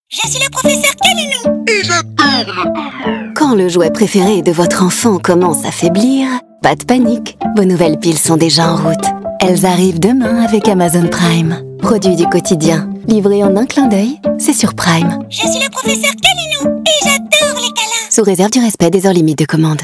Je suis le professeur Kalilou. Et j'adore. Quand le jouet préféré de votre enfant commence à faiblir, pas de panique, vos nouvelles piles sont déjà en route. Elles arrivent demain avec Amazon Prime. Produit du quotidien, livré en un clin d'œil, c'est sur Prime. Je suis le professeur Kalilou et j'adore les câlins. Sous réserve du respect des heures limites de commande.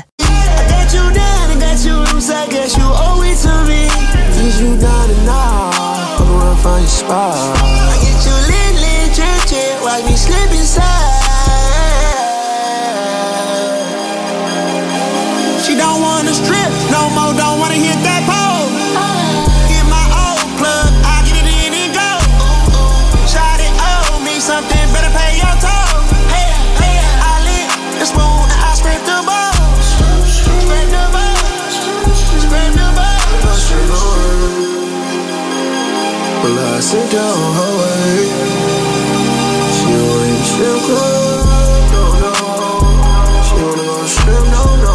She don't wanna strip no more, don't wanna hit that pole. Get my old plug, I get it in and go. Shot it, owe me something, better pay your toll. Hey, hey, I lit the spoon and I scrape the balls. Scrape the balls, scrape the balls. Well, I sit down her way. She wanna go strip club, no, no. She wanna go strip, no, no.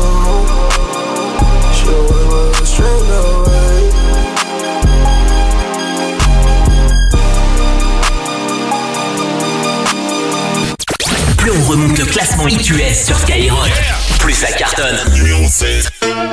Plus on remonte le classement IQS sur Skyrock, plus ça cartonne. Numéro 16.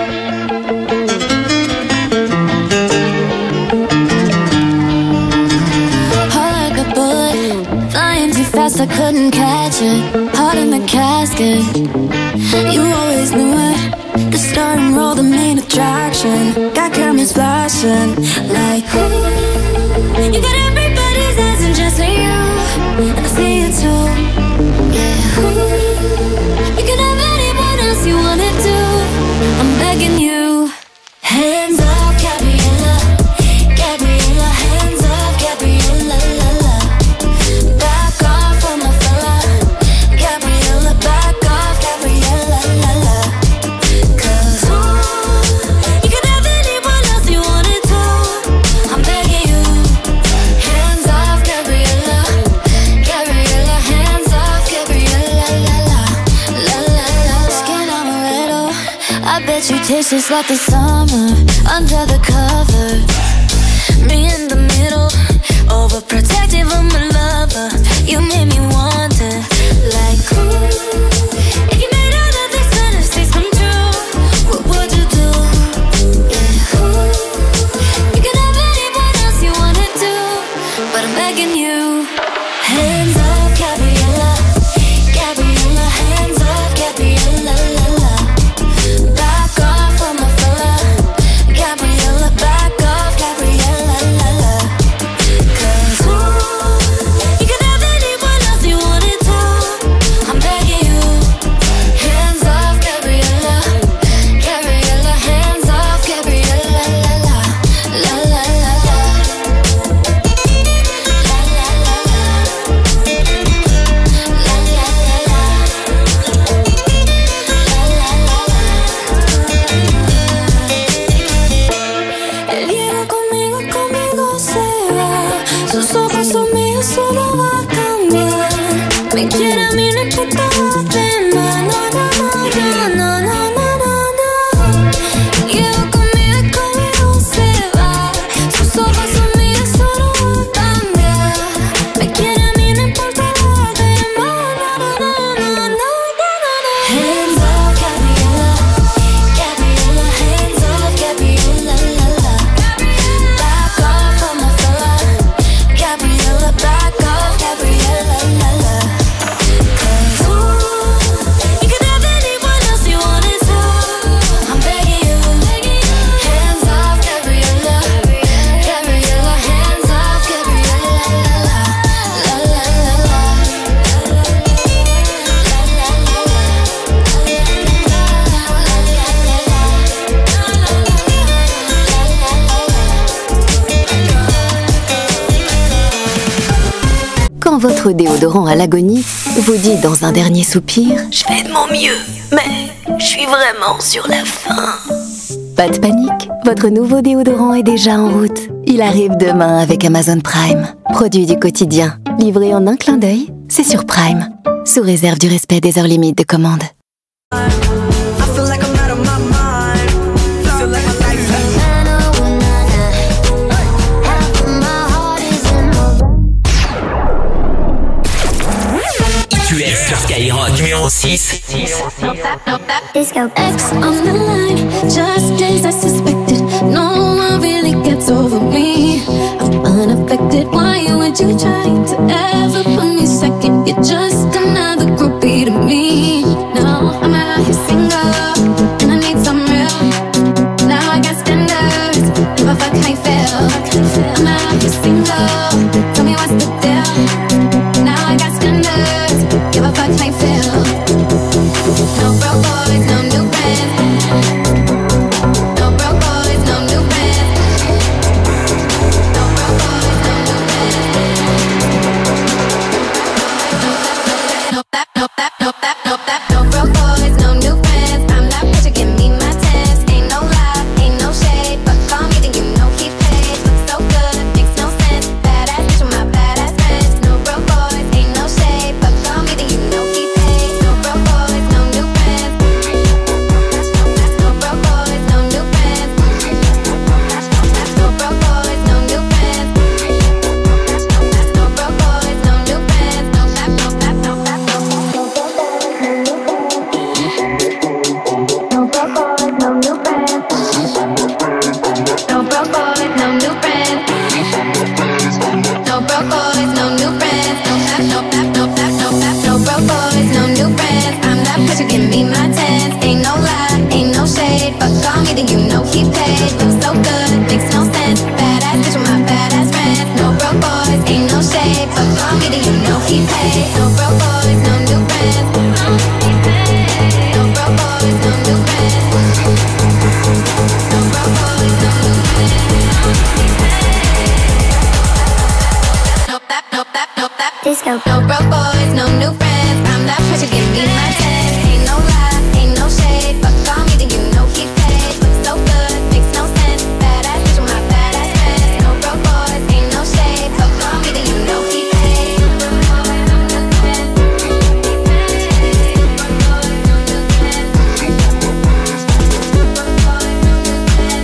Heart like a bullet, flying too fast, I couldn't catch it. Heart in the casket, you always knew it. The star and roll, the main attraction. Got cameras flashing like ooh. You got everybody's eyes and just you, and I see it too. Yeah, ooh. You can have anyone else you wanna do. I'm begging you. Hands up, Gabriella, Gabriella. Hands up, Gabriella, la la. Back off on my fella, Gabriella. Back off, Gabriella, la la. Cause ooh, you can have anyone else you wanna do. I'm begging you. Hands off, Gabriella, Gabriella. Hands off, Gabriella, la la, la la la. Skin amaretto, I bet you taste just like the summer under the cover. Me in the middle, overprotective of my lover. You made me want it, like ooh. If you made all of these fantasies come true, what would you do? Yeah, ooh. You can have anyone else you wanna do, but I'm begging you. Hands up, Gabriella, Gabriella. Hands up, Gabriella, la la. Back off on my fella, Gabriella. Back off, Gabriella, la la. Cause ooh, you can have anyone else you wanna do. I'm begging you. Hands off, Gabriella, Gabriella. Hands off, Gabriella, la la, la la la la. La la la la. La la la la. La la la la. Él viene conmigo, conmigo se va. Sus ojos son míos, solo va a cambiar. Me quiere a mí, no importa lo demás. No, no, no, no, no, no, no, no. Lleva conmigo y conmigo se va. Sus ojos son míos, solo va a cambiar. Me quiere a mí, no importa lo demás. No, no, no, no, no, no. Hands up, Gabriella, Gabriella. Hands up, Gabriella, la la. Back off on my fella, Gabriella. Back off, Gabriella, la la. Cause ooh, you can have anyone else you wanna do. I'm begging you. Hands off, Gabriella, Gabriella. Hands off, Gabriella, la la, la la la la. Quand votre déodorant à l'agonie vous dit dans un dernier soupir « Je fais de mon mieux, mais je suis vraiment sur la fin ». Pas de panique, votre nouveau déodorant est déjà en route. Il arrive demain avec Amazon Prime. Produit du quotidien, livré en un clin d'œil, c'est sur Prime. Sous réserve du respect des heures limites de commande. I feel like I'm out of my mind. Feel like my life. Half of my heart is in my hit US sur Skyrock. Numéro 6. Disco. X on the line, just as I suspected. No one really gets over me. I'm unaffected. Why would you try to ever put me second? You're just another groupie to me. No, I'm out here single, and I need some real. Now I got standards. If I fuck, I fail. I'm out here single. Tell me what's the deal. Now I got standards. Give a fuck, I fail. No broke boys, no new friends. No broke boys, no new friends. No broke boys, no new friends. No broke boys, no new friends. I'm not pressure, give me my test. Ain't no lie, ain't no shade. But call me, then you know he paid. Looks so good, makes no sense. Badass bitch with my badass friends. No broke boys, ain't no shade. But call me, then you know he paid. No broke boys, no new friends. No broke boys, no new friends. No broke boys, no new friends. No broke boys, no new friends. No rap, no rap, no rap, no rap. No broke boys, no new friends. No broke boys, no new friends. No broke boys, no new friends. No rap, no rap, no rap, no rap. No broke boys, no new friends. I'm that bitch, give me my tens. Ain't no lie, ain't no shade. But call me, then you know he paid. Looks so good, makes no sense. Badass bitch with my badass friends. No broke boys, ain't no shade. But call me, then you know he paid. No broke boys, no new friends. No broke boys, no new friends. No broke boys, no new friends. No that, no that, no that. Disco. No broke boys, no new friends. I'm that pressure, give me my test. Ain't no lie, ain't no shade. But call me, then you know he paid. Looks so good, makes no sense. Badass bitch with my badass friends. No broke boys, ain't no shade. But call me, then you know he paid. No broke boys, no new friends. No broke boys, no new friends. No broke boys, no new friends.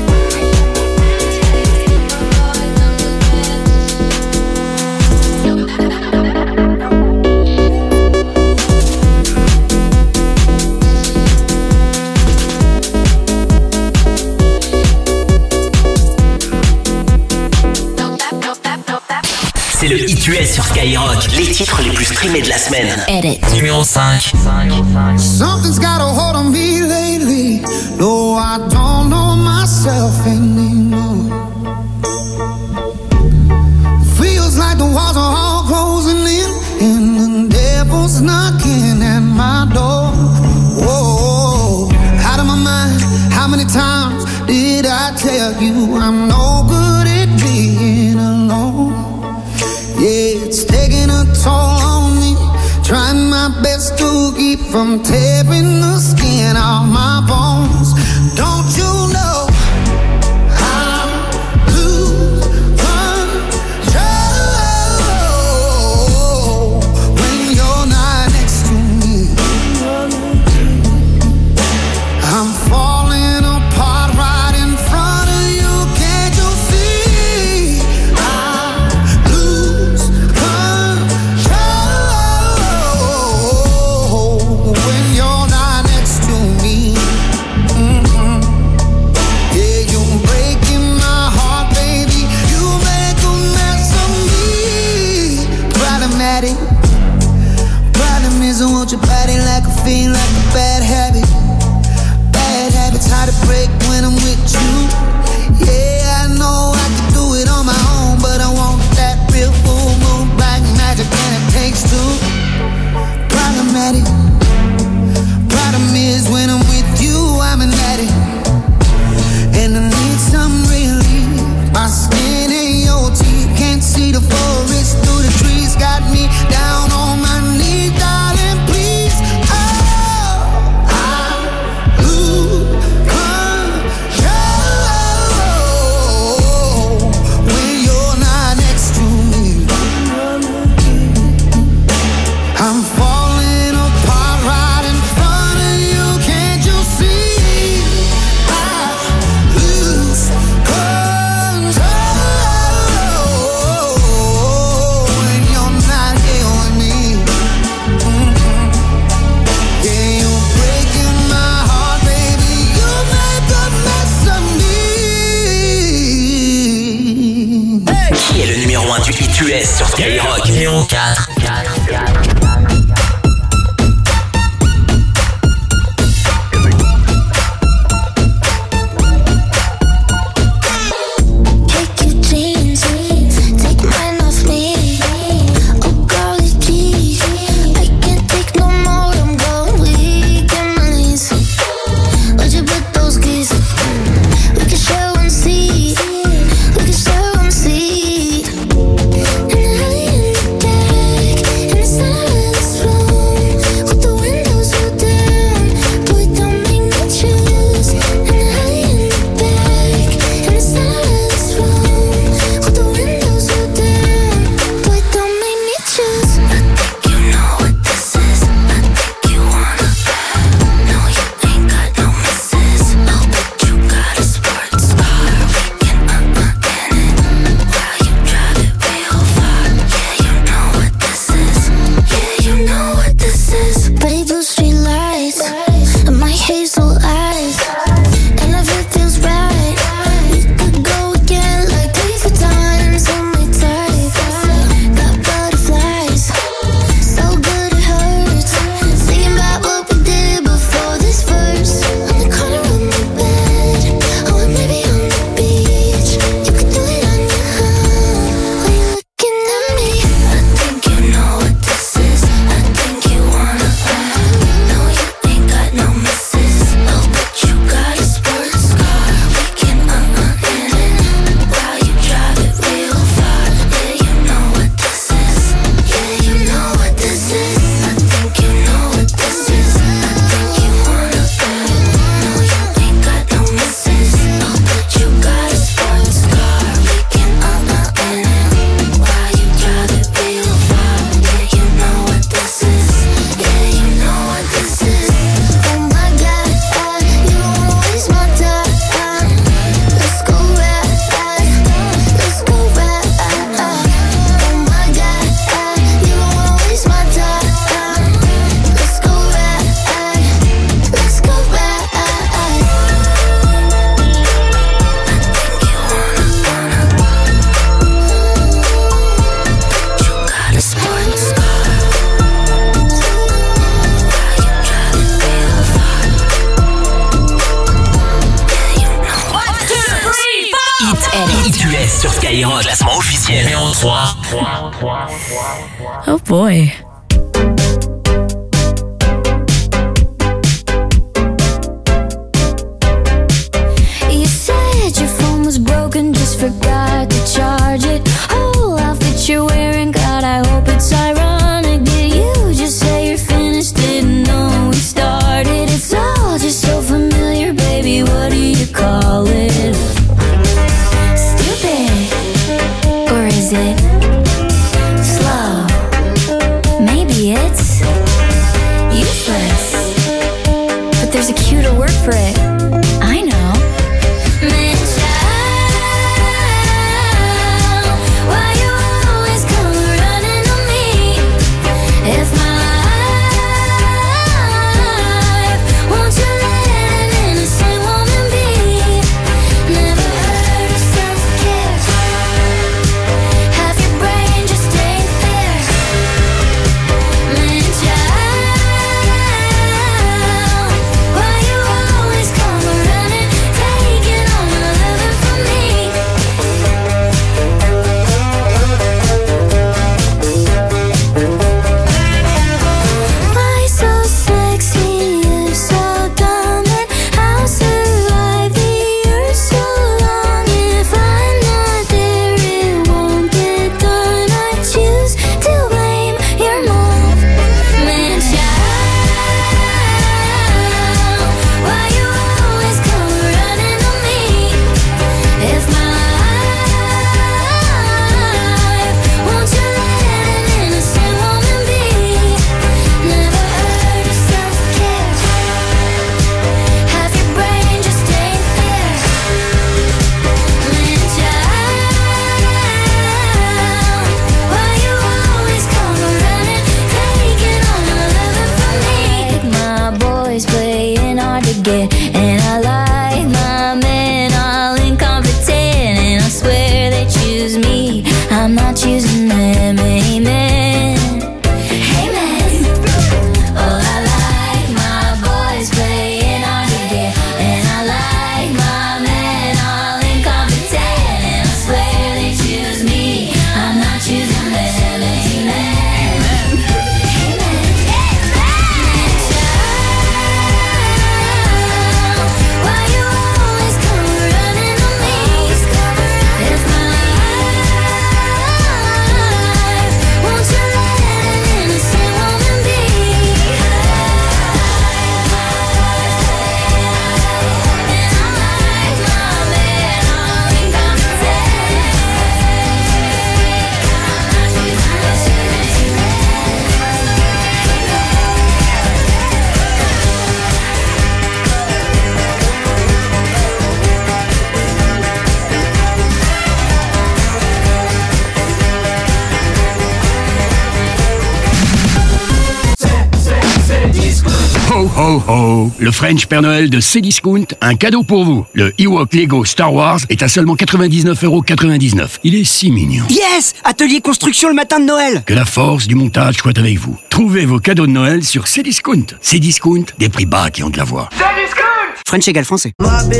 C'est le hit US sur Skyrock. Les titres les plus streamés de la semaine. Edit. Numéro 5. Something's got a hold on me lately. No, I don't know myself anymore. Feels like the walls are all closing in, and the devil's knocking at my door. Whoa, out of my mind. How many times did I tell you I'm no good at being alone? Yeah, it's taking a toll on me. Trying my best to keep from tearing the skin off my bones. Don't you know I lose control when you're not next to me? I'm falling apart right in front of you. Can't you see? I lose control when you're not next to me. Yeah, you're breaking my heart, baby. You make a mess of me. Problematic. Problem is I want your body like a fiend, like a bad habit. Bad habits hard to break when I'm with you. Yeah, I know I can do it on my own, but I want that real full moon black magic, and it takes two. Problematic. Problem is when I'm with you, I'm an addict, and I need some relief. My skin ain't your teeth, can't see the forest through the trees. Got me down on my knees, darling, please. Oh, I lose control when you're not next to me. I'm falling apart. ITUS sur Skyrock. Numéro 4. Sur Skyrock, classement officiel. Numéro 3. Oh boy. You said your phone was broken, just forgot to charge it. Whole outfit you're wearing, God, I hope it's ironic. Did you just say you're finished? Didn't know we started. It's all just so familiar, baby. What do you call it? Stupid, or is it slow Ho ho ho! Le French Père Noël de Cdiscount, un cadeau pour vous. Le Ewok Lego Star Wars est à seulement 99,99 €. Il est si mignon. Yes! Atelier construction le matin de Noël. Que la force du montage soit avec vous. Trouvez vos cadeaux de Noël sur Cdiscount. Cdiscount, des prix bas qui ont de la voix. French égale français.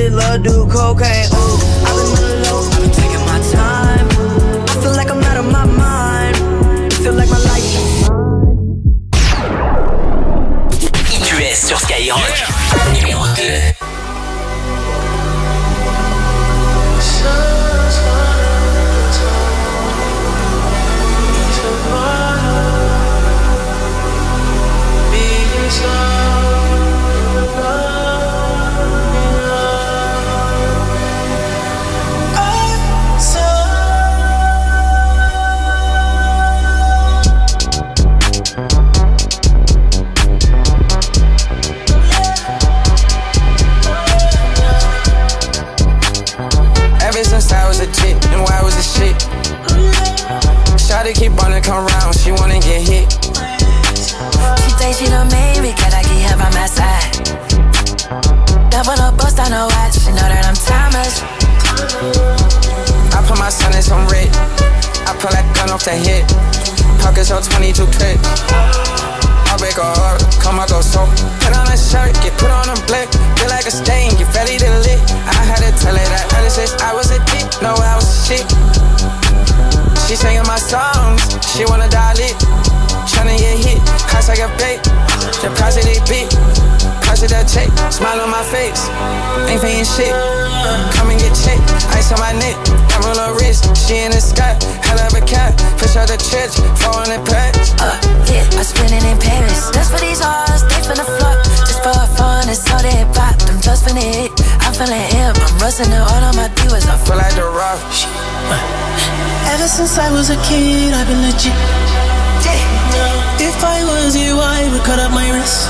ITUS sur Skyrock. Numéro 2. Shawty keep wanna come round, she wanna get hit. She thinks she done made me, cause I keep her by my side. Double up, bust on her watch, she know that I'm timeless. I put my son in some red, I pull that gun off the hip. Pockets on 22 clips. I break her heart, come I go so. Put on a shirt, get put on a blick. Feel like a stain, get ready to lit. I had to tell her that ever since I was a kid, no I was shit. She singing my songs, she wanna dial it. Tryna get hit, cost like a bait. The price of they beat, price of that check. Smile on my face, ain't paying shit. Come and get checked, ice on my neck. I'm on her wrist, she in the sky. Hell of a cat, push out the church, 400 packs. Yeah, I spend it in Paris. Just for these hoes, they finna flood. Just for fun, it's all they pop. Them just finna hit, I'm feeling hip. I'm rusting the all of my viewers. I feel like the rock. Ever since I was a kid, I've been legit. If I was you, I would cut up my wrist.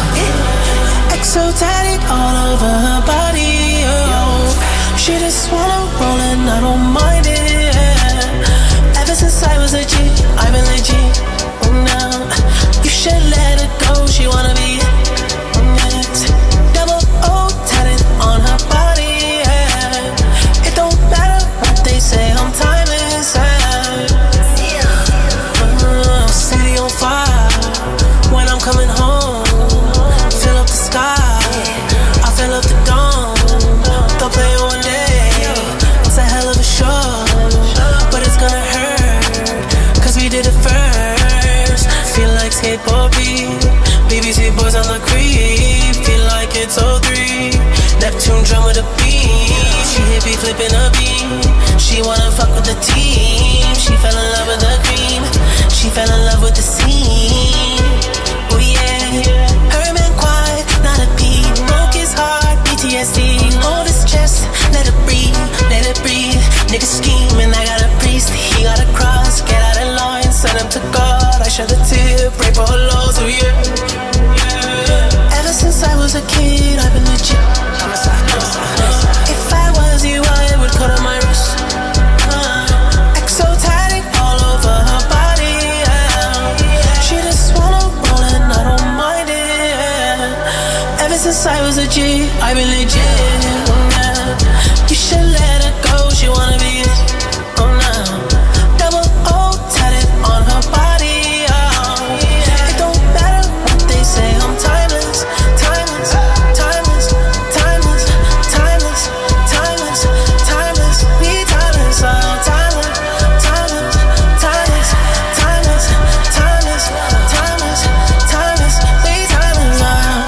Exotic all over her body. Oh. She just wanna roll and I don't mind it. Ever since I was a G, I've been legit. Now you should let her go. She wanna be double O tatted on her body. It don't matter what they say. I'm timeless. City on fire when I'm coming home. Fill up the sky, I fill up the dome. Don't play one day, it's a hell of a show. But it's gonna hurt, cause we did it first. Feel like skateboard beat, BBC boys on the creep. Feel like it's 03, Neptune drum with a beat. She hit me flipping a beat. She wanna fuck with the team. She fell in love with the cream. She fell in love with the scene. Oh yeah. Her man quiet, not a beat. Broke his heart, PTSD. Hold his chest, let it breathe, let it breathe. Nigga scheming, I got a priest. He got a cross, get out of line, send him to God. I shed a tear, pray for her lows, oh yeah. Ever since I was a kid, I've been legit. If I was you, I would cut on my wrist. Exotic all over her body. She just wanna roll and I don't mind it. Ever since I was a G, I've been legit. You should let her go, she wanna be double O tatted on her body. It don't matter what they say, I'm timeless, timeless, timeless, timeless, timeless, timeless, timeless, we timeless, timeless, timeless, timeless, timeless, timeless, timeless, timeless, we timeless.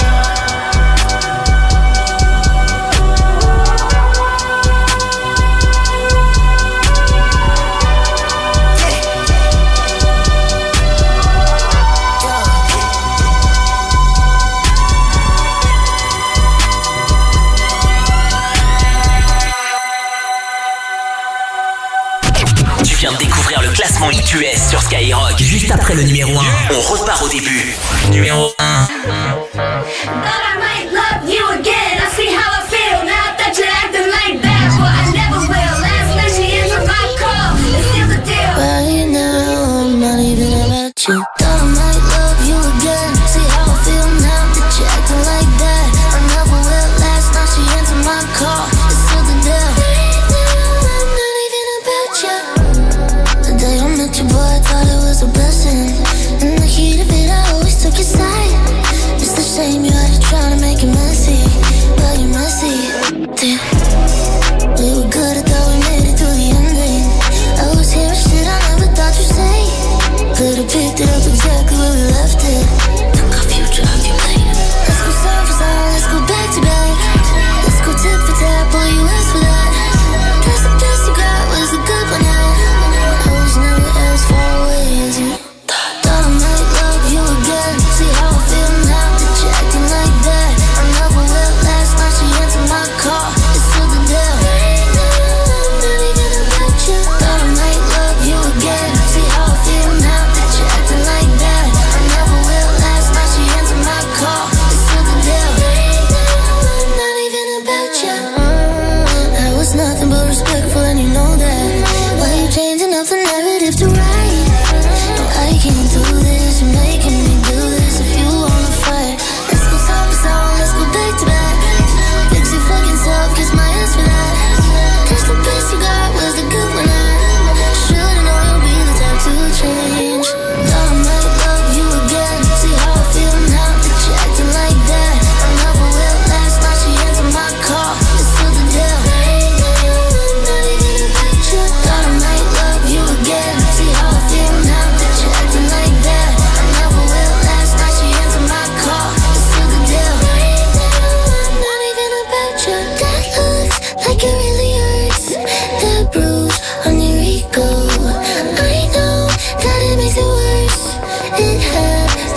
Tu viens de découvrir le classement ITUS sur Skyrock. Juste après le numéro 1, on repart au début. Numéro 1. Right now, I'm not even about you. Thought I might love you again. See how I feel now that you're acting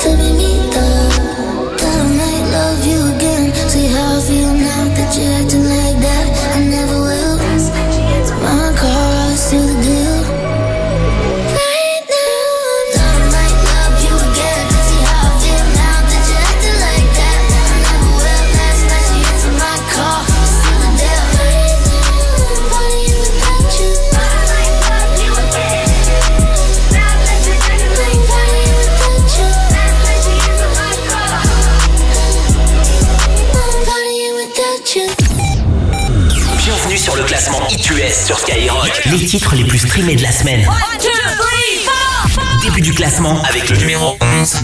to be me, though. That I might love you again. See how I feel now that you're acting like that. I never will. My car, I seal the deal. Right now, that I might love you again. See how I feel now that you're acting like that. I never will. Last night she answered my call. I seal the deal. Right now, I'm partying without you. I might love you again. Now that you're acting like that. Bienvenue sur le classement iTunes sur Skyrock. Les titres les plus streamés de la semaine. 1, 2, 3, 4. Début du classement avec le numéro 11.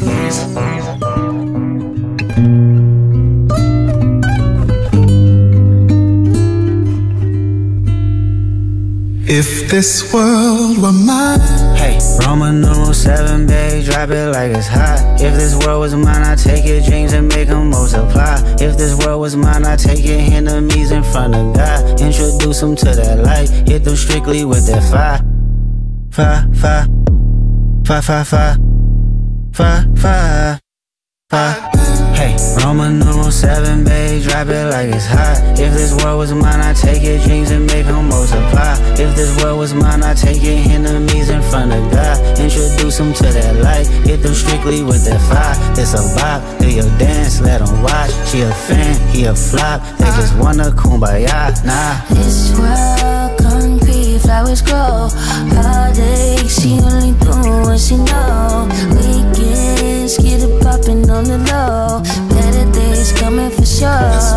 If this world were mine. Hey, Roman numeral 7, babe, drop it like it's hot. If this world was mine, I'd take your dreams and make them multiply. If this world was mine, I'd take your enemies in front of God. Introduce them to that light, hit them strictly with that fire. Fire, fire, fire, fire, fire, fire, fire, fire. Hey, Roman numeral 7, babe, drop it like it's hot. If this world was mine, I'd take your dreams and make them multiply. If this world was mine, I'd take your enemies in front of God. Introduce them to that light, hit them strictly with that fire. It's a vibe, they your dance, let them watch. She a fan, he a flop, they just wanna kumbaya, nah. This world concrete, flowers grow. Heartache, she only do what she know. Weekends, get it poppin' on the low. Better days coming for sure.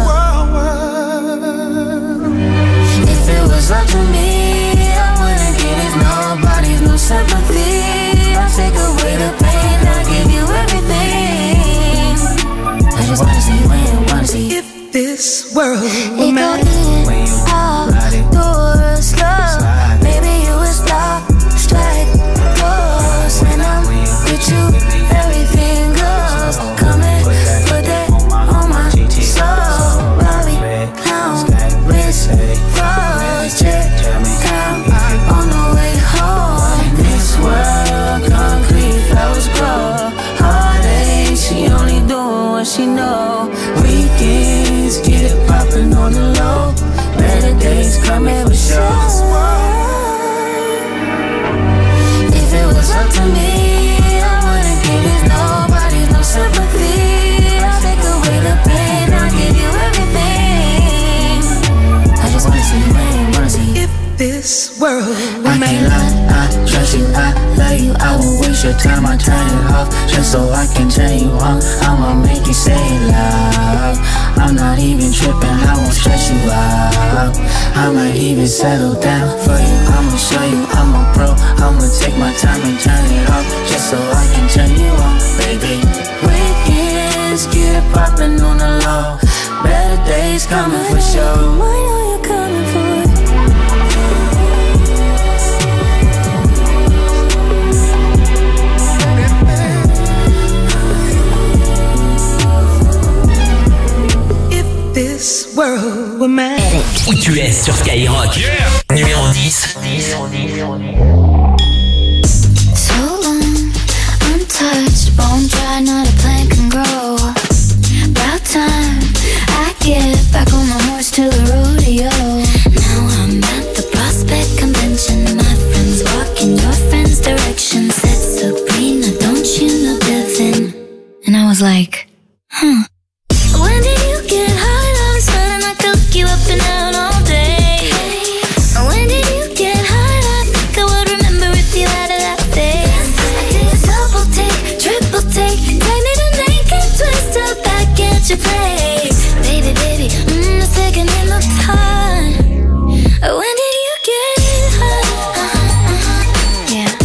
If it was up to me, I wouldn't give it nobody's no sympathy. I'll take away the pain, I'll give you everything. I just wanna see when, wanna see if this world were mine. When you out, doors slow. Maybe you was lost, strike goes. When I'm with you, everything goes. Come and put that on my soul. Bobby, clown, wrist, froze, jet, down on the way home. This world, concrete, flowers grow. Heartache, she only doing what she know. Weekends, get it poppin' on the low. Better days coming for sure. If it was up to me, I wouldn't give it nobody no sympathy. I'll take away the pain, I'll give you everything. I just wanna see when, wanna see if this world were mine. I can't lie, I trust you, I love you. I won't waste your time, I turn it off just so I can turn you on. I'ma make you say it loud. I'm not even tripping, I won't stress you out. I might even settle down for you. I'ma show you I'm a pro. I'ma take my time and turn it off just so I can turn you on, baby. Weekends, get it poppin' on the low. Better days coming for sure. I know you're coming for it. This world were mine. iTunes sur Skyrock. Yeah. Numéro 10. So long, untouched, bone dry, not a plant can grow. About time I get back on the horse to the rodeo. Now I'm at the Prospect Convention. My friends walk in your friend's direction. Said Sabrina, don't you know Devin? And I was like, huh. When did you get high? I'm smelling like I hook you up and out all day. When did you get high? I think I would remember if you had a latte. I did a double take, triple take. Take me to naked, twist up back at your place. Baby, baby, the second in the time. When did you get high? Yeah.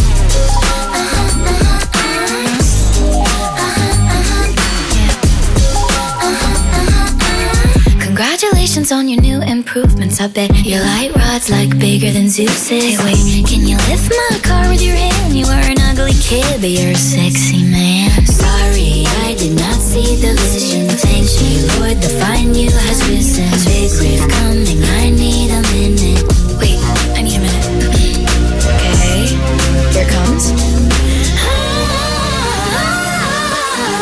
Congratulations on your new improvements. I bet your light rod's like bigger than Zeus's. Hey, wait, can you lift my car with your hand? You were an ugly kid, but you're a sexy man. Sorry, I did not see the vision. Thank you, Lord, the fine you has risen. Big reef coming, I need a minute. Wait, I need a minute. Okay, here it comes.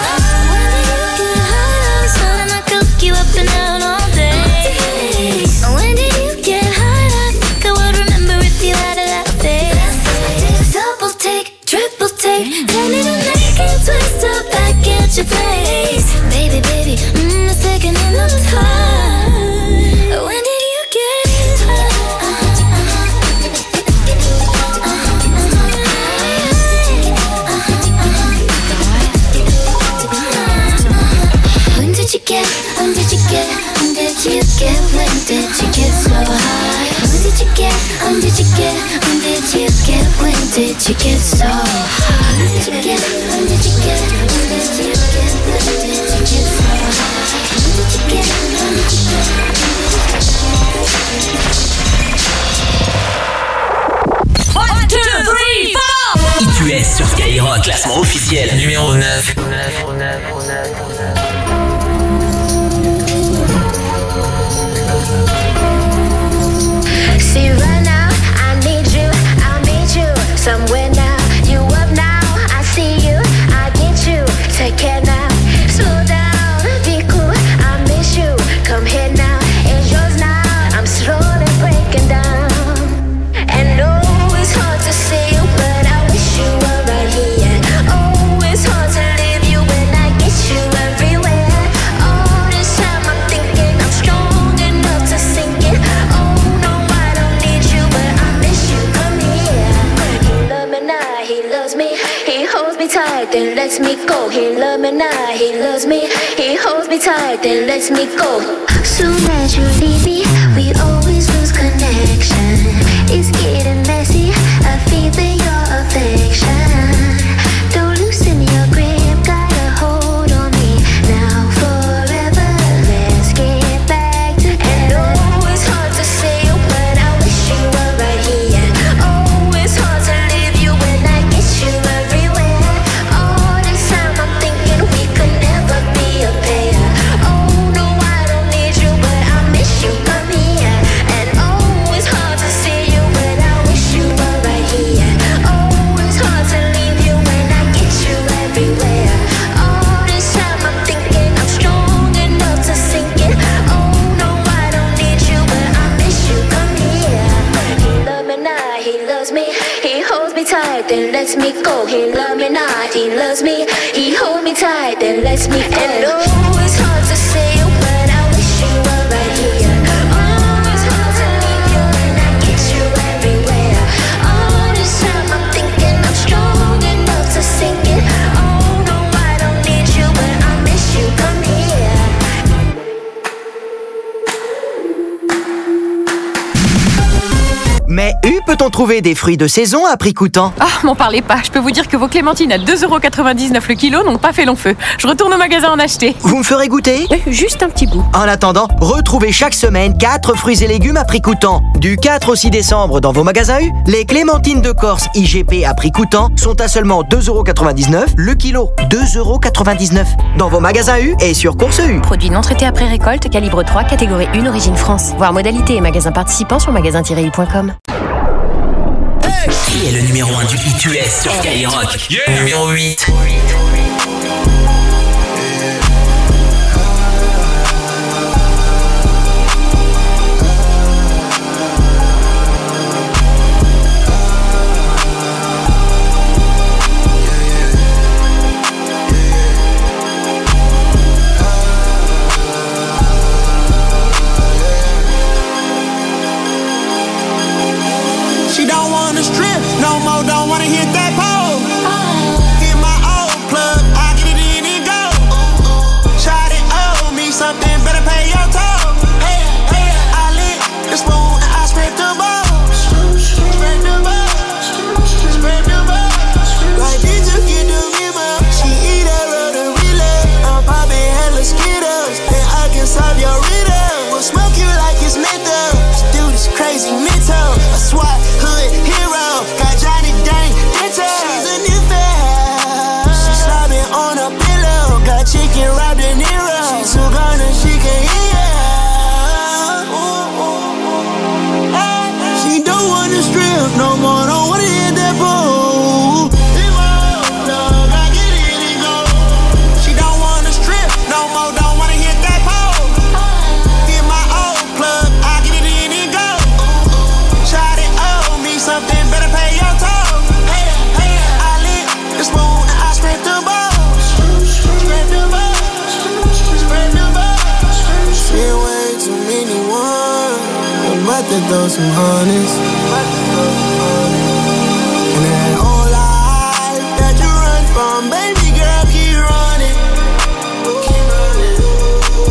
get, when did you get, when did you get, when did you get so high? When did you get, when did you get, when did you get, when did you get so high? When did you get, when did you get, when did you get, when did you get so high? When did you get, when did you get, One, two, three, four. ITUS sur Skyrock, classement officiel numéro 9. See right now, I need you, I'll meet you somewhere now. You up now, I see you, I get you. Take care now, slow down, be cool, I miss you. Come here now, it's yours now. I'm slowly breaking down. And oh, it's hard to see you, but I wish you were right here. Oh, it's hard to leave you when I get you everywhere. All this time I'm thinking I'm strong enough to sink it. Oh no, I don't need you, but I miss you. Come here. He loves me now, he loves me. He holds me tight, then lets me go. He loves me now, he loves me. He holds me tight, then lets me go. Soon as you leave me, we always lose connection. It's getting messy, I feel your affection. Don't loosen your grip, got a hold on me. Now forever, let's get back together. And oh, it's hard to say you, but I wish you were right here. Oh, it's hard to leave you when I get you everywhere. All this time I'm thinking we could never be a pair. Oh no, I don't need you, but I miss you. Come here. And oh, it's hard to see you, but I wish you were right here. Oh, it's hard to leave you when I get you everywhere. All this time I'm thinking I'm strong enough to sink it. Oh no, I don't need you, but I miss you. Come here. He loves me now, he loves me. He holds me tight, then lets me go. He loves me now, he loves me. He holds me tight, then lets me go. And oh, it's hard to say you, but I wish you were right here. Oh, it's hard to leave you when I get you everywhere. All this time I'm thinking I'm strong enough to sink it. Oh no, I don't need you, but I miss you. Come here. Mais peut-on trouver des fruits de saison à prix coûtant? Ah, m'en parlez pas. Je peux vous dire que vos clémentines à 2,99€ le kilo n'ont pas fait long feu. Je retourne au magasin en acheter. Vous me ferez goûter? Juste un petit bout. En attendant, retrouvez chaque semaine 4 fruits et légumes à prix coûtant. Du 4 au 6 décembre dans vos magasins U, les clémentines de Corse IGP à prix coûtant sont à seulement 2,99€ le kilo. 2,99€ dans vos magasins U et sur Course U. Produit non traité après récolte, calibre 3, catégorie 1, origine France. Voir modalité et magasins participants sur magasin-u.com. Qui est le numéro 1 du ITUS sur Skyrock? Numéro 8. She don't wanna strip no more, don't wanna hit that pole. Get my old plug, I get it in and go. Shot it, owe me something, better pay your toll. Hey, hey, I lit the spoon and I scraped the balls. Scrape the balls, scrape the balls. Like did you get the memo? She eat that road and relay. I'm popping hella Skittles, and I can solve your riddle. We'll smoke you like it's menthol. Still this crazy mental. A SWAT hood hero, got Johnny Dang Dental. She's a new fan. She's slobbing on a pillow, got chicken wrapped in Nero. She's so gone and she can hear. She don't wanna strip no more, don't wanna hit that pole. Hit my old plug, I get it and go. She don't wanna strip no more, don't wanna hit that pole. Get my old plug, I get it in and go. Shot it, owe me something, better pay your toll. Hey, hey, I lit the spoon and I scraped the balls. Scrape the balls, scrape the balls. Seen way too many ones, I'm about to throw some honeys. And that whole life that you run from, baby girl, keep running.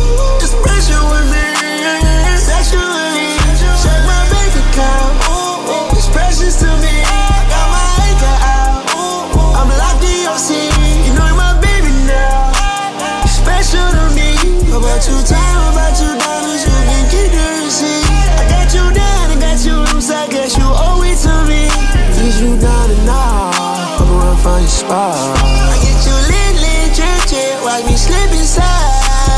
you time, about you diamonds, you can keep the receipt. I got you down, I got you loose, I guess you owe it to me. Is you down and now? I'm gonna find your spot. I get you lit, drip, watch me slip inside.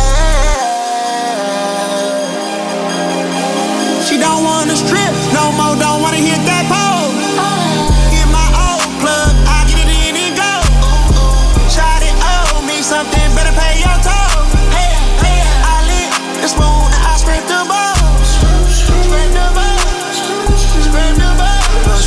She don't wanna strip no more, don't wanna hit that pole. Get my old plug, I get it in and go. Shot it, owe me something, better pay your toll. Hey, I lit the spoon and I scrape the balls. Scrape the balls, scrape the balls.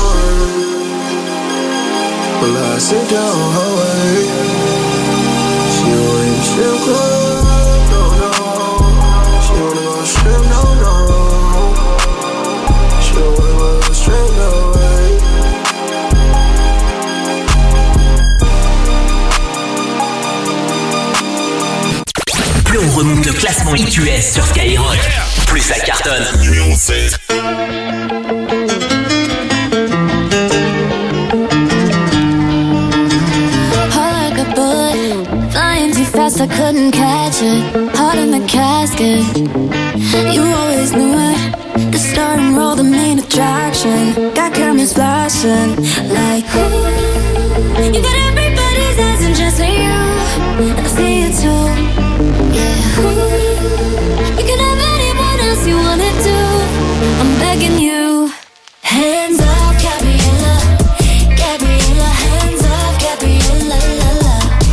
Well, I sit down her way. She wanna strip club, no. She wanna go strip, no. She wanna go strip, no way. Plus on remonte le classement IQS sur Skyrock, plus ça cartonne. Numéro 7. Fast, I couldn't catch it. Heart in the casket. You always knew it. The star and roll, the main attraction. Got cameras flashing like ooh. You got everybody's eyes and just say you. And I see it too. Yeah. Ooh. You can have anyone else you wanna do. I'm begging you. Hands up, Gabriella. Gabriella, hands up, Gabriella. La, la.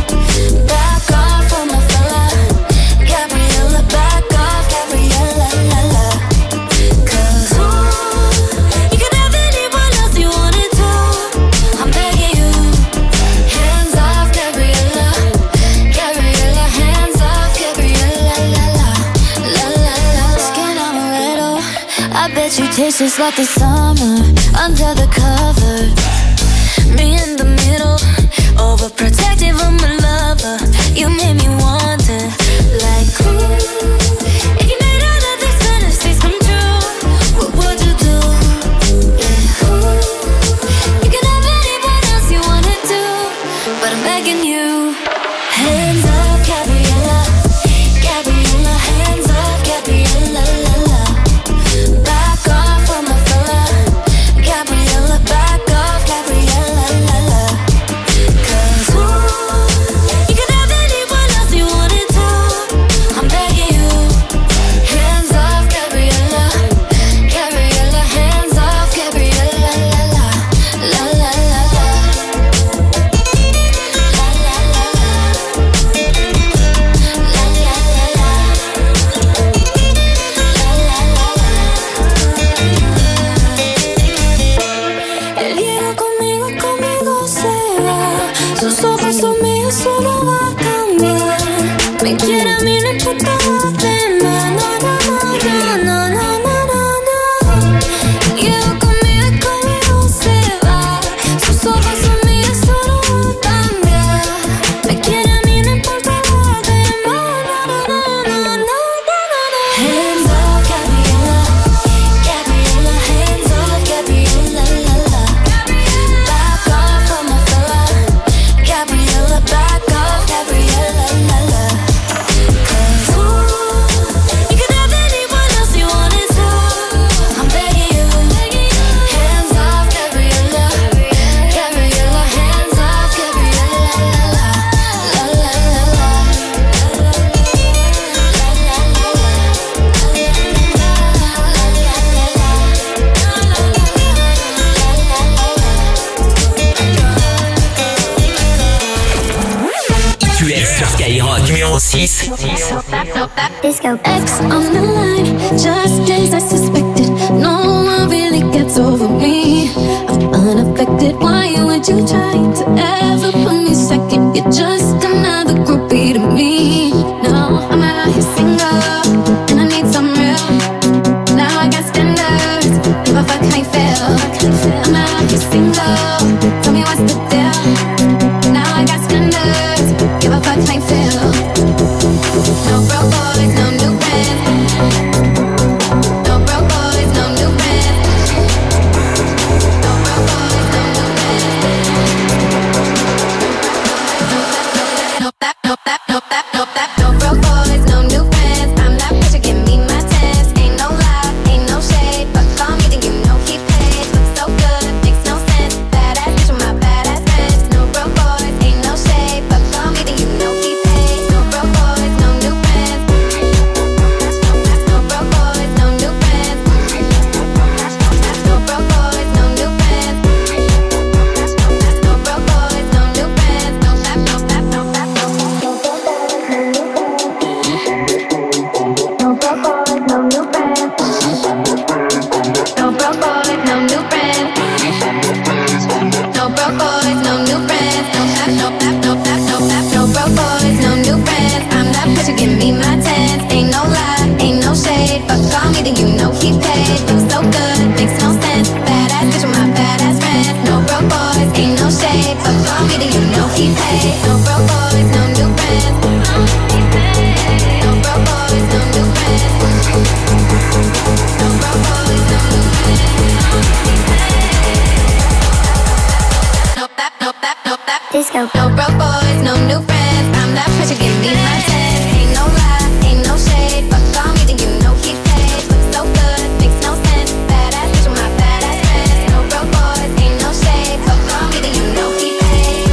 You taste just like the summer under the cover. Me in the middle, overprotective of my lover. You made me want it, like ooh. If you made all of these fantasies come true, what would you do? Yeah, ooh. You can have anyone else you wanna do, but I'm begging you. Hands up, Gabriella. Gabriella, hands up, Gabriella. La, la. Back off from my fella, Gabriella. Back off, Gabriella. La, la. 'Cause ooh, you can have anyone else you wanna do. I'm begging you. Hands off, Gabriella. Gabriella, hands off, Gabriella. La, la. La, la, la, la. La, la, la, la. La, la, la, la. Él llega conmigo, conmigo se va. Sus ojos son míos, solo va a cambiar. Me quiere a mí, no importa lo demás. No, no, no, no, no, no, no, no. Llega conmigo, conmigo se va. Sus ojos son míos, solo va a cambiar. Me quiere a mí, no importa lo demás. No, no, no, no, no, no. Hands up, Gabriella. Gabriella, hands up, Gabriella. La, la. Back off from my fella, Gabriella. Back off, Gabriella. La, la. 'Cause ooh, you can have anyone else you wanna do. I'm begging you. Hands off, Gabriella. Gabriella, hands off, Gabriella. La, la, la, la, la, la. IQS sur Skyrock, numéro 6. X on the line, just as I suspected. No one really gets over me. I'm unaffected. Why would you try to ever put me second? You're just another groupie to me. No, I'm out here single, and I need some real. Now I got standards. Give a fuck how you feel. I'm out here single. Tell me what's the deal. Now I got standards. Give a fuck how you feel. No broke boys, no new friends. No broke boys, no new friends. No broke boys, no new friends. shade, looks so good, makes no sense. Badass bitch with my badass friends. No broke boys, ain't no shade, but call me, do you know he paid? No broke boys, no new friends. No broke boys, no new friends. No broke boys, no new friends. Disco. No broke boys, no new friends. I'm that pressure, give me my 10. Ain't no lie, ain't no shade, but call me, then you know he paid. Looks so good, makes no sense. Badass bitch with my badass friends. No broke boys, ain't no shade, but call me, then you know he paid.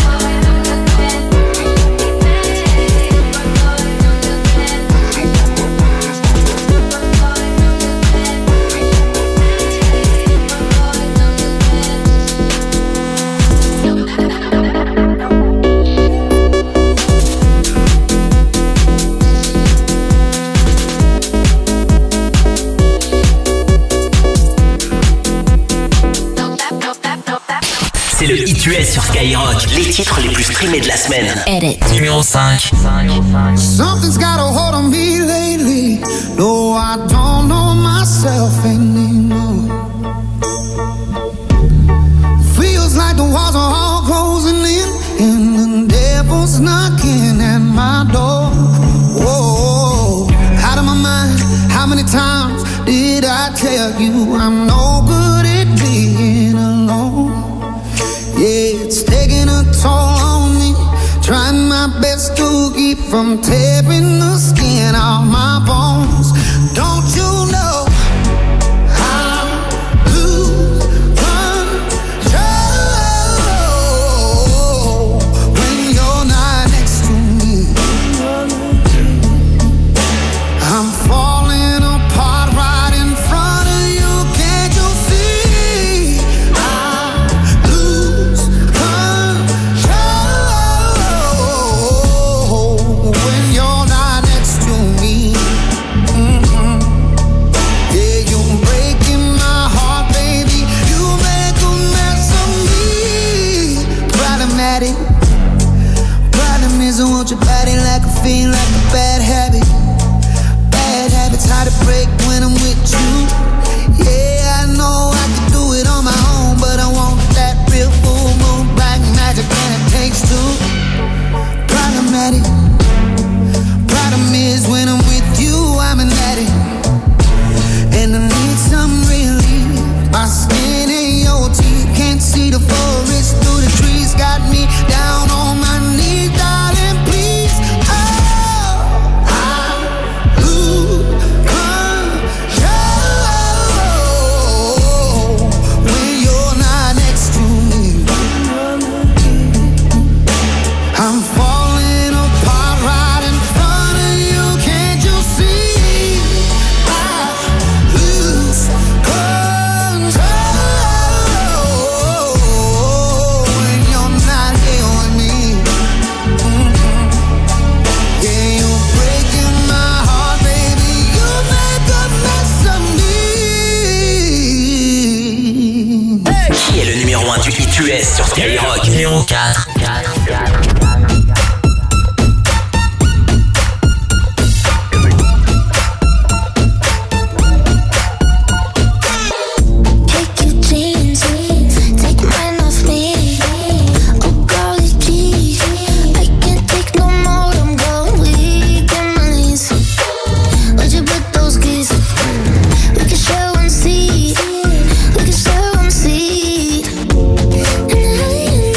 C'est le Hit US sur Skyrock. Les titres les plus streamés de la semaine. Edit. Numéro 5. Something's got a hold on me lately. No, I don't know myself anymore. Feels like the walls are all closing in, and the devil's knocking at my door. Whoa, out of my mind. How many times did I tell you I'm no good at being alone? Yeah, it's taking a toll on me. Trying my best to keep from tearing the skin off my bones. Don't you know I lose control when you're not next to me? I'm falling apart right in front of you. Can't you see? I lose control when you're not next to me. Yeah, you're breaking my heart, baby. You make a mess of me. Problematic. Problem is I want your body like a fiend, like a bad habit. Bad habits hard to break when I'm with you. Yeah, I know I could do it on my own, but I want that real full moon black magic, and it takes two. Problematic. Problem is when I'm with you, I'm an addict, and I need some relief. My skin and your teeth can't see the forest through the trees. Got me down on my knees, darling, please. Oh, I lose control when you're not next to me. I'm falling apart right in front of you. Can't you see? I lose control when you're not here with me. Yeah, you're breaking my heart, baby. You make a mess of me. Qui est le numéro 1 du Hit US sur Skyrock? Numéro 4. Take your jeans, take your mind off me. Oh, golly, please, I can't take no more. I'm going weak in my knees. Would you put those keys? We can share one seat. We can share one seat. And I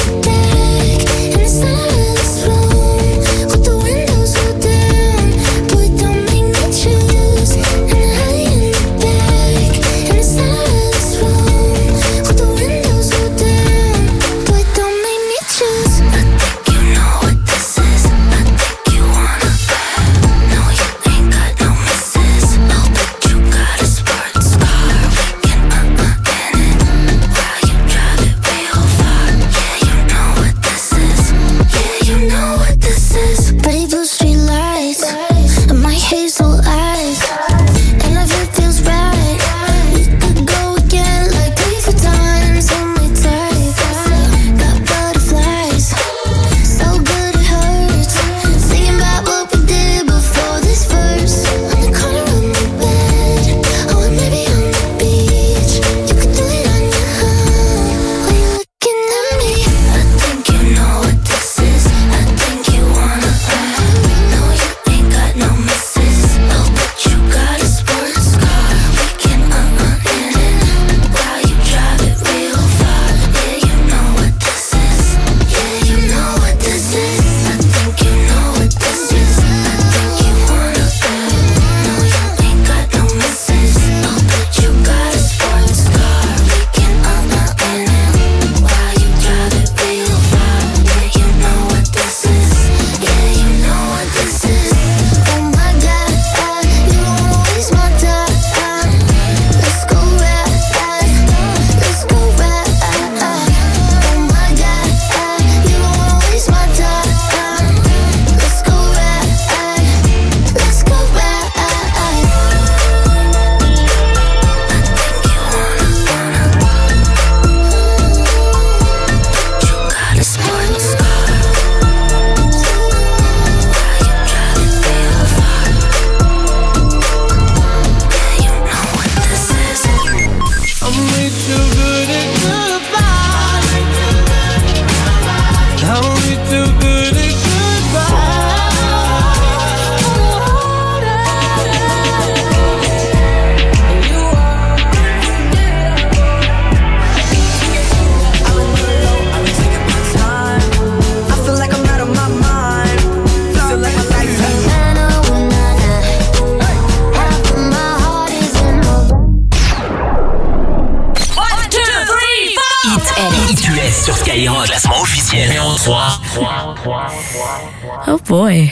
Oh boy.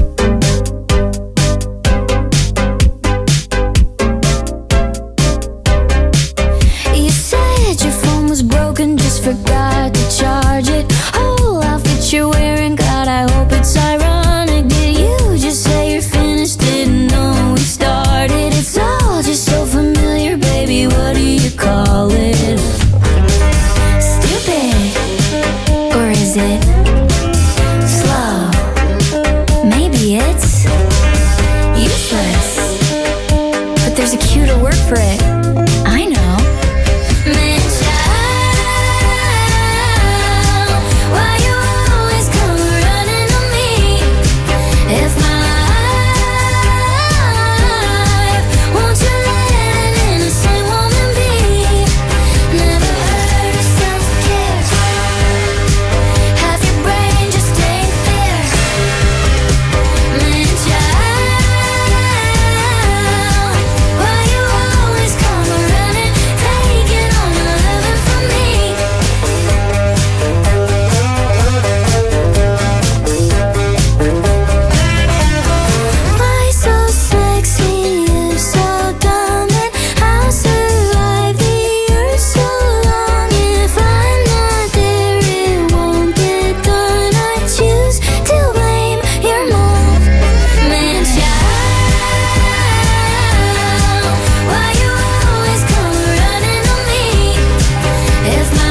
You said your phone was broken, just forgot to charge it. Whole outfit you're wearing, God, I hope it's ironic. Did you just say you're finished? Didn't know we started. It's all just so familiar, baby. What do you call it? Stupid, or is it slow? Maybe it's useless, but there's a cue to work for it. I know. Man, child, why you always come running to me? If my life, won't you let an innocent woman be? Never heard of self-care. Half your brain just ain't there. Man, child, why you always come running, taking all my loving from me? Why so sexy, you so dumb, and I'll survive the earth so long. If I'm not there, it won't get done. I choose to blame your mom. Man, child, why you always come running to me? If my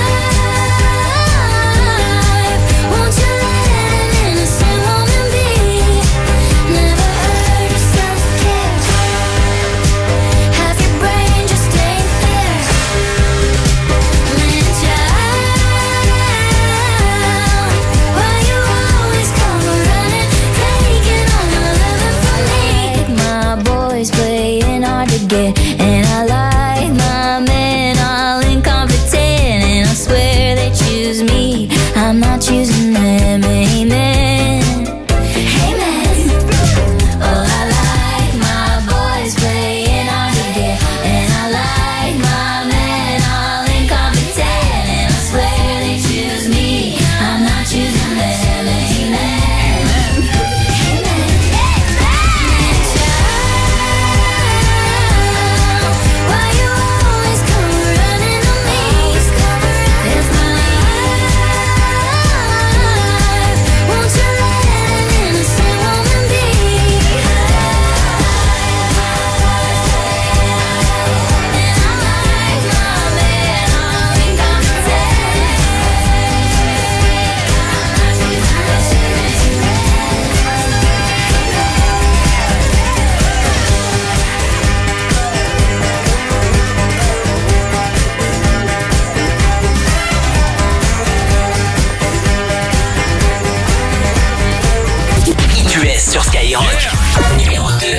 life, won't you let an innocent woman be? Never heard of self-care. Half your brain just ain't there. Man, child, why you always come running, taking all my loving from me? My boys playing hard to get, and I like my men all incompetent, and I swear they choose me, I'm not choosing them. Amen. Amen. Oh, I like my boys playing hard to get, and I like my men all incompetent, and I swear they choose me, I'm not choosing them. Amen. Why you always come running to me? If my life, won't you let an innocent woman be? And I like my man all incompetent. Tu es sur Skyrock. Numéro 2.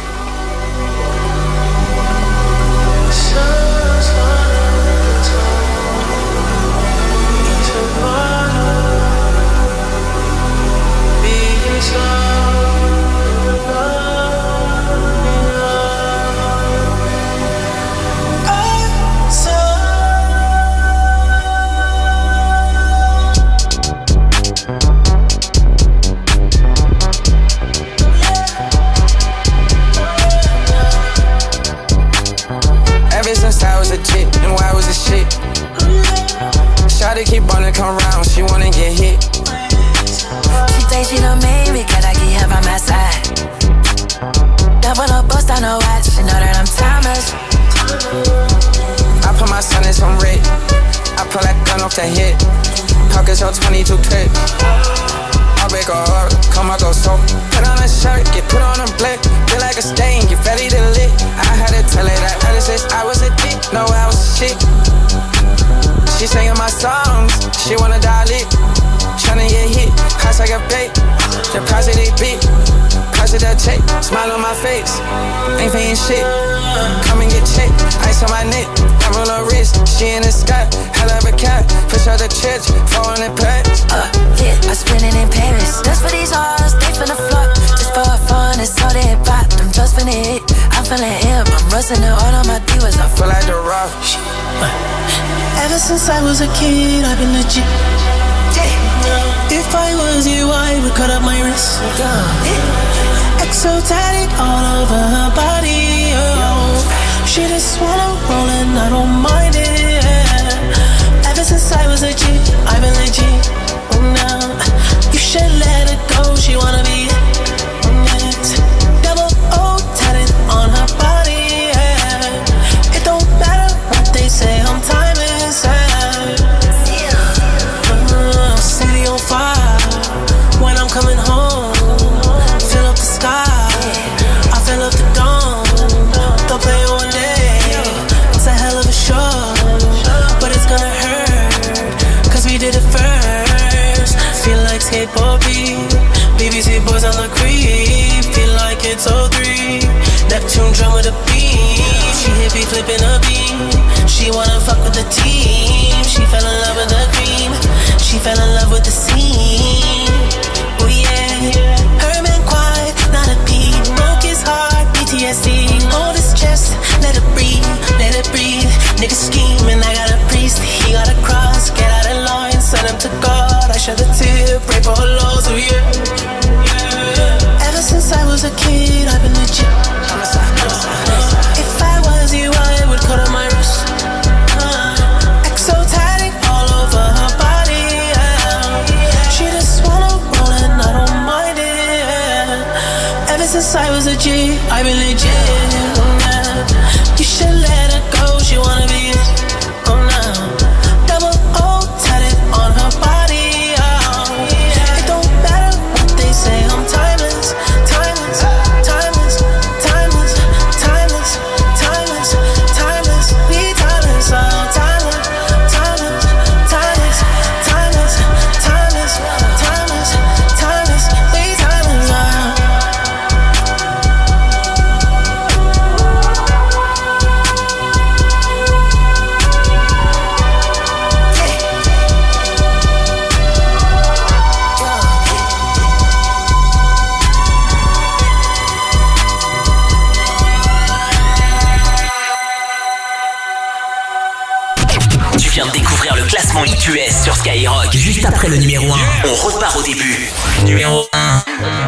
Ever since I was a chick, and why was a shit? Shawty keep wanna come round, she wanna get hit. She thinks she done made me, cause I keep her by my side. Double up, bust on her watch, she know that I'm timeless. I put my son in some red. I pull that gun off the hip. Pockets on 22 clip. I break her heart, come I go so. Put on a shirt, get put on a blick. Feel like a stain, get ready to lit. I had to tell her that ever since I was a dick. No, I was shit. She singing my songs, she wanna dial it. Tryna get hit, cost like a bait. The price of they beat, price of that check. Smile on my face, ain't paying shit. Come and get checked, ice on my neck, I'm on her wrist. She in the sky, hell of a cat. Push out the church, 400 packs. Yeah, I spend it in Paris. Just for these hoes, they finna fuck. Just for fun, it's all they pop. I'm just finna hit, I'm feeling hip. I'm rusting it all on my divas, I feel like the rock. Ever since I was a kid, I've been legit. If I was you, I would cut up my wrist. Exotic all over her body. She just wanna roll and I don't mind it. Ever since I was a G, I've been legit. Now you should let her go. She wanna be yes. Double O tatted on her body. It don't matter what they say. I'm timeless. City on fire when I'm coming home. Fill up the sky. I fill up the dome. They'll play one day. It's a hell of a show, but it's gonna hurt 'cause we did it first. Feel like skateboard beat. BBC boys on the creep. Feel like it's 03. Neptune drum with a beat. She hippie flipping a beat. She wanna fuck with the team. She fell in love with the cream. She fell in love with the scene. Oh yeah. Her man quiet, not a beat. Broke his heart, PTSD. Hold his chest, let it breathe, let it breathe. Nigga scheming, I got a priest. He got a cross, get out of line, send him to God. I shed a tear, pray for her loss, oh yeah. Ever since I was a kid, I've been legit. If I was you, I would cut on my wrist. Exotic all over her body. She just wanna roll and I don't mind it. Ever since I was a G, I've been legit. You should let her go, she wanna be it. Oh no. Double O tatted on her body. It don't matter what they say, I'm timeless, timeless, timeless, timeless, timeless, timeless, timeless, we timeless, timeless, timeless, timeless, timeless, timeless, timeless, timeless, we timeless. Tu viens de découvrir le classement IQS sur Skyrock. Juste après le numéro 1, on repart au début. Numéro 1.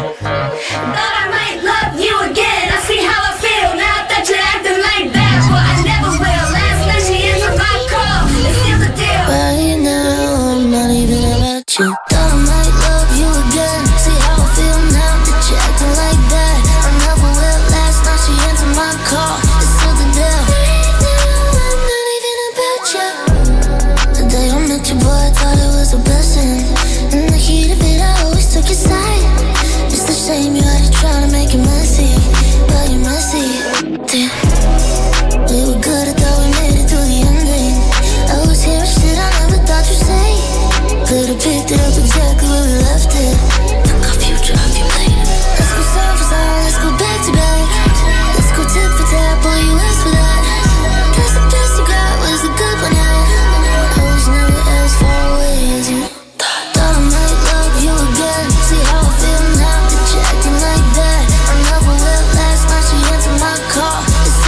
Right now, I'm not even about you. Thought I might love you again. See how I feel now that you're acting like that. I never will last. Now she answered my call. It's still the deal. Right now, I'm not even about you. The day I met you, boy, I thought it was a blessing. In the heat of it, I always took your side. It's the shame you had to try to make it messy. But you're messy. Damn. We were good, I thought we made it through the ending. I was hearing shit I never thought you'd say. Could've picked it up exactly where we left it. Fuck off, you drop your plate. Let's go side for side, let's go back to back. Let's go tit for tat, boy, you asked for that. Guess the best you got was a good one at. I was never as far away as you thought I might love you again. See how I feel now that you're acting like that. I never will last, now she answered my call. It's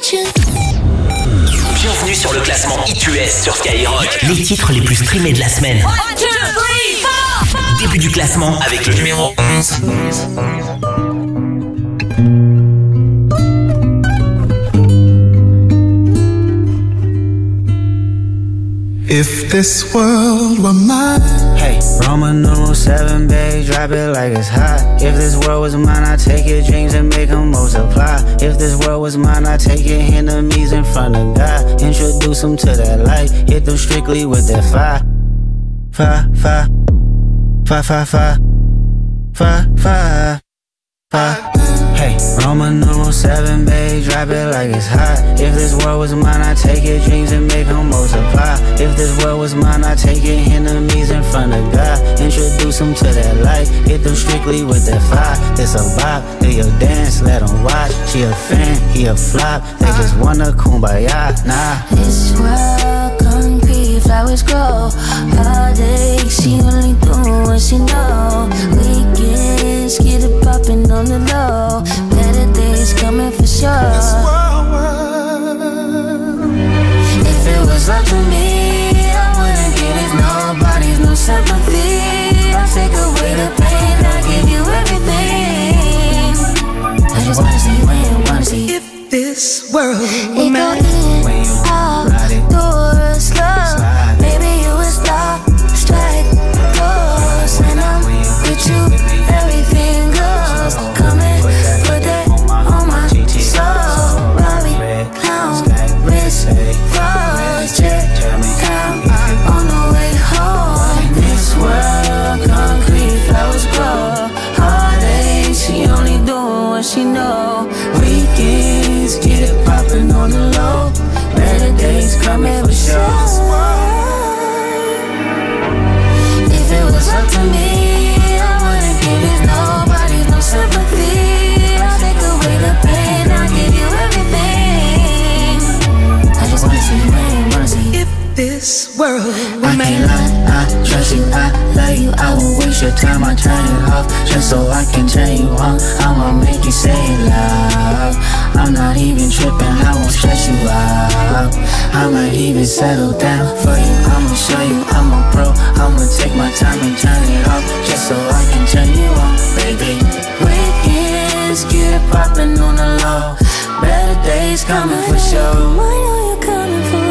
Bienvenue sur le classement iTunes sur Skyrock. Les titres les plus streamés de la semaine. 1, 2, 3, 4. Début du classement avec le numéro 11. If this world were mine. Hey, Roman numeral 7, babe, drop it like it's hot. If this world was mine, I'd take your dreams and make them multiply. If this world was mine, I'd take your enemies in front of God. Introduce them to that light, hit them strictly with that fire. Fire, fire, fire, fire, fire, fire, fire, fire. Hey, Roman numeral 7, babe, drop it like it's hot. If this world was mine, I'd take your dreams and make them multiply. If this world was mine, I'd take your enemies in front of God. Introduce them to that light, hit them strictly with that fire. This a vibe, they a dance, let them watch. She a fan, he a flop, they just wanna kumbaya, nah. This world concrete, flowers grow. All day, she only doing what she know. Weekends, get it poppin' on the low. Better days coming for sure. If it was up to me, I wouldn't give it nobody's no sympathy. I'll take away the pain, I'll give you everything. I just wanna see when, wanna see if this world were mine. When you ride it, Doors slow, baby you would stop, strike goes, and I'm with you, everything goes. Come and put that on my soul. Robbie, clown, wrist, froze, jet, down on the way home. This world, concrete, flowers grow. All day, she only doing what she know. Weekends, get it poppin' on the low. Better days coming for sure. If it was up to me, I wouldn't give it nobody's no sympathy. I'll take away the pain, I'll give you everything. I just wanna see when, wanna see if this world were I can't lie, I trust you, I love you. I won't waste your time, I turn it off just so I can turn you on. I'ma make you say love. I'm not even tripping, I won't stress you out. I might even settle down for you. I'ma show you I'm a pro. I'ma take my time and turn it off just so I can turn you on, baby. Weekends, get it poppin' on the low. Better days coming for sure. I know you're coming for